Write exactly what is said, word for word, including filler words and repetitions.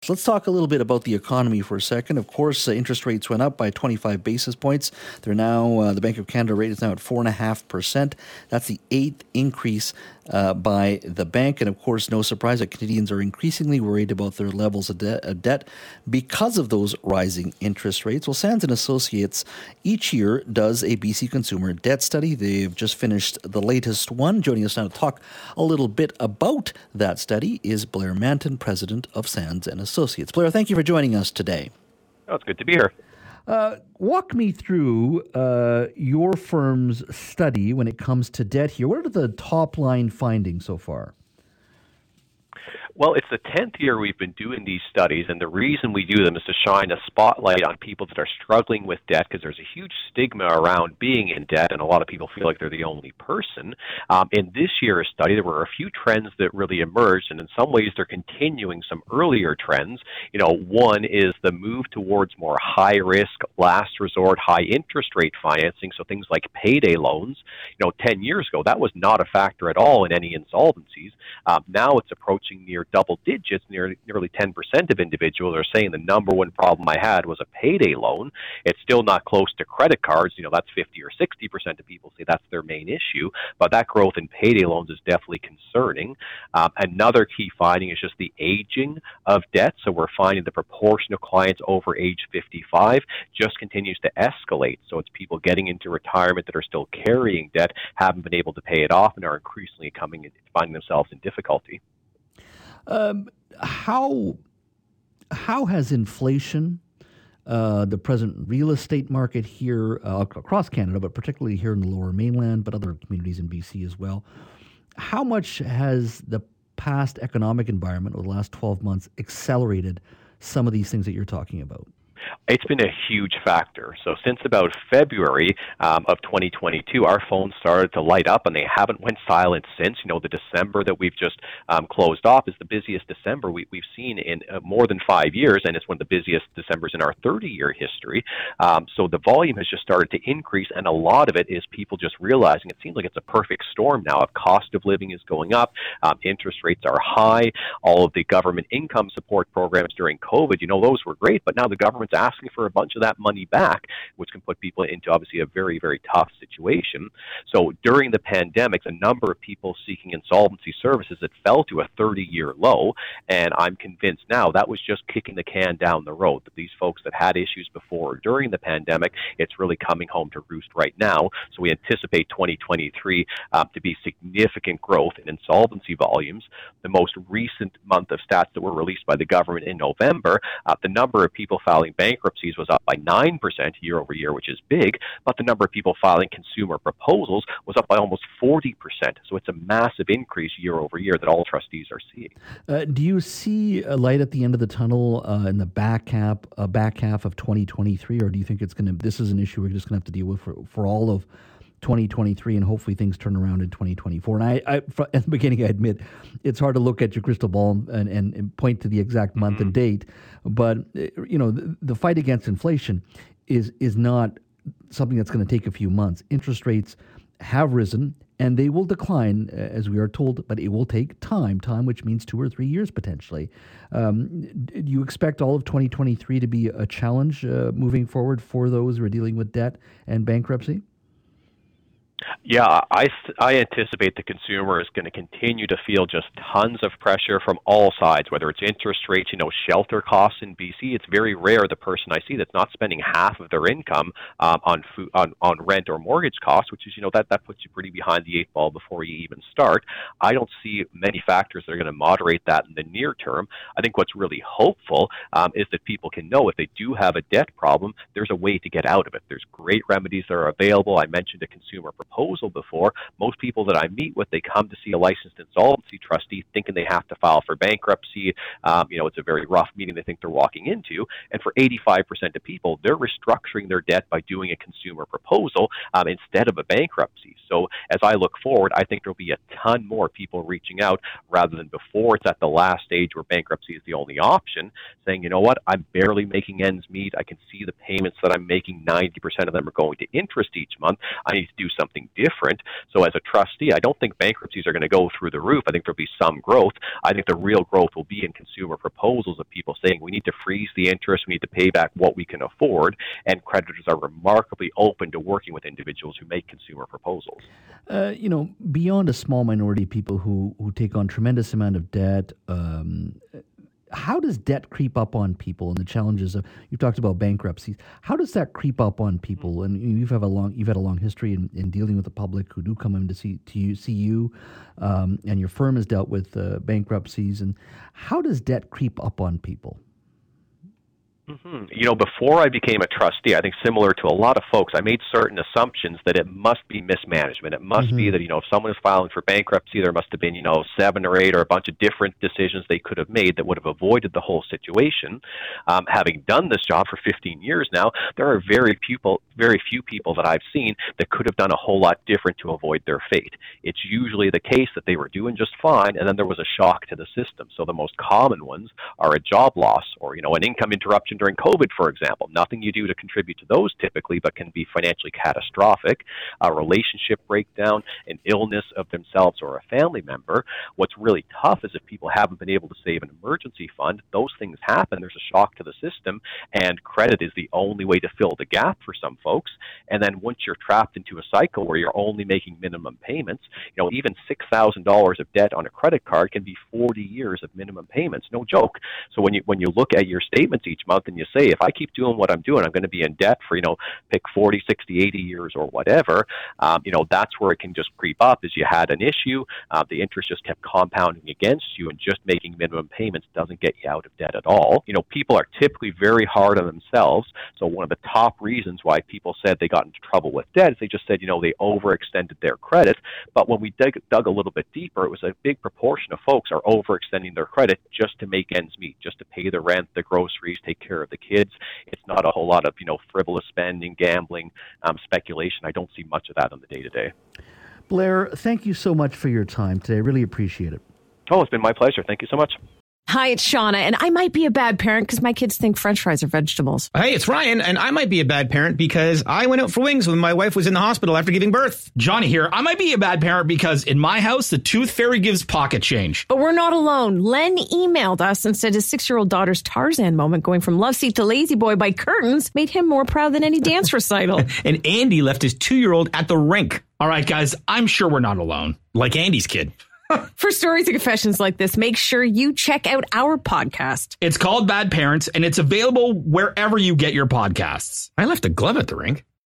So let's talk a little bit about the economy for a second. Of course, uh, interest rates went up by twenty-five basis points. They're now, uh, the Bank of Canada rate is now at four point five percent. That's the eighth increase uh, by the bank. And of course, no surprise that Canadians are increasingly worried about their levels of, de- of debt because of those rising interest rates. Well, Sands and Associates each year does a B C consumer debt study. They've just finished the latest one. Joining us now to talk a little bit about that study is Blair Manton, president of Sands and Associates. Associates. Blair, thank you for joining us today. Oh, it's good to be here. Uh, walk me through uh, your firm's study when it comes to debt here. What are the top line findings so far? Well, it's the tenth year we've been doing these studies, and the reason we do them is to shine a spotlight on people that are struggling with debt, because there's a huge stigma around being in debt, and a lot of people feel like they're the only person. Um, in this year's study, there were a few trends that really emerged, and in some ways they're continuing some earlier trends. You know, one is the move towards more high-risk, last resort, high-interest rate financing, so things like payday loans. You know, ten years ago, that was not a factor at all in any insolvencies. Um, now it's approaching near double digits, near, nearly ten percent of individuals are saying the number one problem I had was a payday loan. It's still not close to credit cards. You know, that's fifty or sixty percent of people say that's their main issue, but that growth in payday loans is definitely concerning. Um, another key finding is just the aging of debt. So we're finding the proportion of clients over age fifty-five just continues to escalate. So it's people getting into retirement that are still carrying debt, haven't been able to pay it off, and are increasingly coming and finding themselves in difficulty. Um, how how has inflation, uh, the present real estate market here uh, across Canada, but particularly here in the Lower Mainland, but other communities in B C as well, how much has the past economic environment over the last twelve months accelerated some of these things that you're talking about? It's been a huge factor. So since about February um, of twenty twenty-two, our phones started to light up, and they haven't went silent since. You know, the December that we've just um, closed off is the busiest December we, we've seen in uh, more than five years, and it's one of the busiest Decembers in our thirty-year history. Um, so the volume has just started to increase, and a lot of it is people just realizing it seems like it's a perfect storm now. Of cost of living is going up, um, interest rates are high, all of the government income support programs during COVID, you know, those were great, but now the government's asking for a bunch of that money back, which can put people into obviously a very, very tough situation. So during the pandemic, the number of people seeking insolvency services that fell to a thirty-year low, and I'm convinced now that was just kicking the can down the road. That these folks that had issues before or during the pandemic, it's really coming home to roost right now. So we anticipate twenty twenty-three um, to be significant growth in insolvency volumes. The most recent month of stats that were released by the government in November, uh, the number of people filing bankruptcies was up by nine percent year over year, which is big, but the number of people filing consumer proposals was up by almost forty percent. So it's a massive increase year over year that all trustees are seeing. Uh, do you see a light at the end of the tunnel uh, in the back half, uh, back half of twenty twenty-three, or do you think it's going to? This is an issue we're just going to have to deal with for, for all of twenty twenty-three, and hopefully things turn around in twenty twenty-four. And I, I at the beginning, I admit it's hard to look at your crystal ball and, and, and point to the exact month mm-hmm. and date, but you know the, the fight against inflation is is not something that's going to take a few months. Interest rates have risen, and they will decline, as we are told, but it will take time, time which means two or three years potentially. Um, do you expect all of twenty twenty-three to be a challenge uh, moving forward for those who are dealing with debt and bankruptcy? Yeah, I, I anticipate the consumer is going to continue to feel just tons of pressure from all sides, whether it's interest rates, you know, shelter costs in B C. It's very rare the person I see that's not spending half of their income um, on food, on, on rent or mortgage costs, which is, you know, that, that puts you pretty behind the eight ball before you even start. I don't see many factors that are going to moderate that in the near term. I think what's really hopeful um, is that people can know if they do have a debt problem, there's a way to get out of it. There's great remedies that are available. I mentioned a consumer proposal before. Most people that I meet with, they come to see a licensed insolvency trustee thinking they have to file for bankruptcy. Um, you know, it's a very rough meeting they think they're walking into. And for eighty-five percent of people, they're restructuring their debt by doing a consumer proposal um, instead of a bankruptcy. So as I look forward, I think there'll be a ton more people reaching out rather than before it's at the last stage where bankruptcy is the only option, saying, you know what, I'm barely making ends meet. I can see the payments that I'm making, ninety percent of them are going to interest each month. I need to do something anything different. So as a trustee, I don't think bankruptcies are going to go through the roof. I think there'll be some growth. I think the real growth will be in consumer proposals of people saying we need to freeze the interest, we need to pay back what we can afford, and creditors are remarkably open to working with individuals who make consumer proposals. Uh, you know, beyond a small minority of people who, who take on tremendous amount of debt, um, how does debt creep up on people and the challenges of, you talked about bankruptcies, how does that creep up on people? And you've had a long you've had a long history in, in dealing with the public who do come in to see to you, see you um, and your firm has dealt with uh, bankruptcies. And how does debt creep up on people? Mm-hmm. You know, before I became a trustee, I think similar to a lot of folks, I made certain assumptions that it must be mismanagement. It must mm-hmm. be that, you know, if someone is filing for bankruptcy, there must have been, you know, seven or eight or a bunch of different decisions they could have made that would have avoided the whole situation. Um, having done this job for fifteen years now, there are very few people, very few people that I've seen that could have done a whole lot different to avoid their fate. It's usually the case that they were doing just fine, and then there was a shock to the system. So the most common ones are a job loss or, you know, an income interruption during COVID, for example. Nothing you do to contribute to those typically, but can be financially catastrophic. A relationship breakdown, an illness of themselves or a family member. What's really tough is if people haven't been able to save an emergency fund, those things happen. There's a shock to the system, and credit is the only way to fill the gap for some folks. And then once you're trapped into a cycle where you're only making minimum payments, you know, even six thousand dollars of debt on a credit card can be forty years of minimum payments. No joke. So when you when you look at your statements each month and you say, if I keep doing what I'm doing, I'm going to be in debt for, you know, pick forty, sixty, eighty years or whatever, um, you know, that's where it can just creep up. Is you had an issue, uh, the interest just kept compounding against you, and just making minimum payments doesn't get you out of debt at all. You know, people are typically very hard on themselves. So one of the top reasons why people said they got into trouble with debt is they just said, you know, they overextended their credit. But when we dug, dug a little bit deeper, it was a big proportion of folks are overextending their credit just to make ends meet, just to pay the rent, the groceries, take care of the kids. It's not a whole lot of, you know, frivolous spending, gambling, um, speculation. I don't see much of that on the day-to-day. Blair, thank you so much for your time today. I really appreciate it. Oh, it's been my pleasure. Thank you so much. Hi, it's Shauna, and I might be a bad parent because my kids think French fries are vegetables. Hey, it's Ryan, and I might be a bad parent because I went out for wings when my wife was in the hospital after giving birth. Johnny here. I might be a bad parent because in my house, the tooth fairy gives pocket change. But we're not alone. Len emailed us and said his six-year-old daughter's Tarzan moment going from love seat to lazy boy by curtains made him more proud than any dance recital. And Andy left his two-year-old at the rink. All right, guys, I'm sure we're not alone. Like Andy's kid. For stories and confessions like this, make sure you check out our podcast. It's called Bad Parents, and it's available wherever you get your podcasts. I left a glove at the rink.